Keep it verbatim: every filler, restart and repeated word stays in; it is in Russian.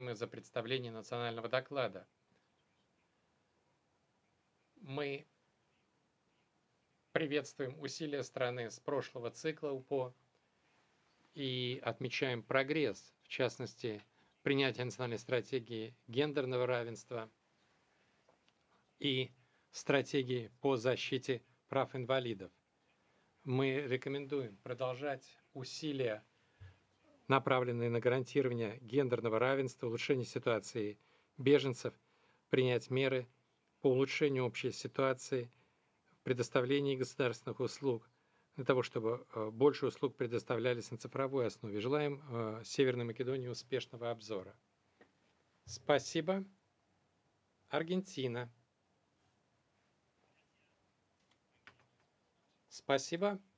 уважаемые, за представление национального доклада. Мы приветствуем усилия страны с прошлого цикла УПО и отмечаем прогресс, в частности, принятие национальной стратегии гендерного равенства и стратегии по защите прав инвалидов. Мы рекомендуем продолжать усилия, направленные на гарантирование гендерного равенства, улучшение ситуации беженцев, принять меры по улучшению общей ситуации в предоставлении государственных услуг, для того, чтобы больше услуг предоставлялись на цифровой основе. Желаем Северной Македонии успешного обзора. Спасибо. Аргентина. Спасибо.